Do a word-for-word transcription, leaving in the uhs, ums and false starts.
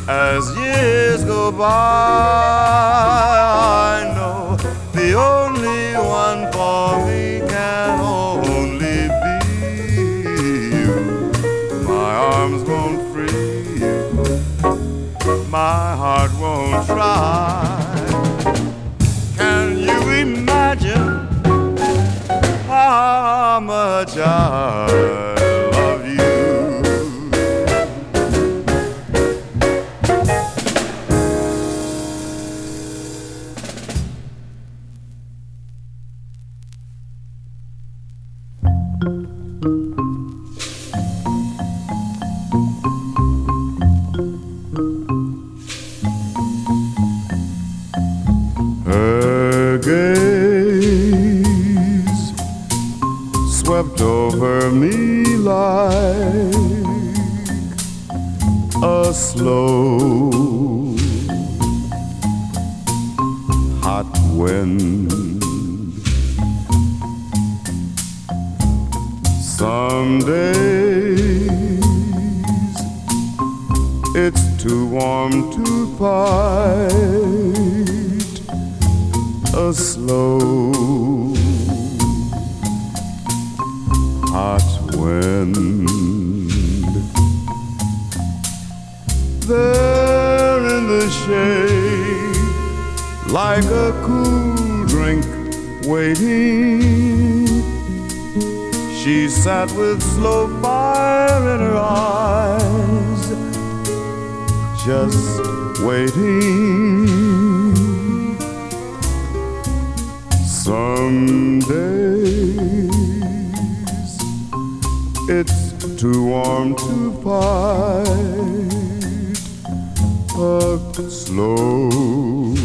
As years go by, I know the only one for me can only be you. My arms won't free you, my heart won't try. Can you imagine how much I love you? Her gaze swept over me like a slow hot wind. Some days it's too warm to fight a slow hot wind. There in the shade, like a cool drink waiting, she sat with slow fire in her eyes, just waiting. Some days it's too warm to fight a slow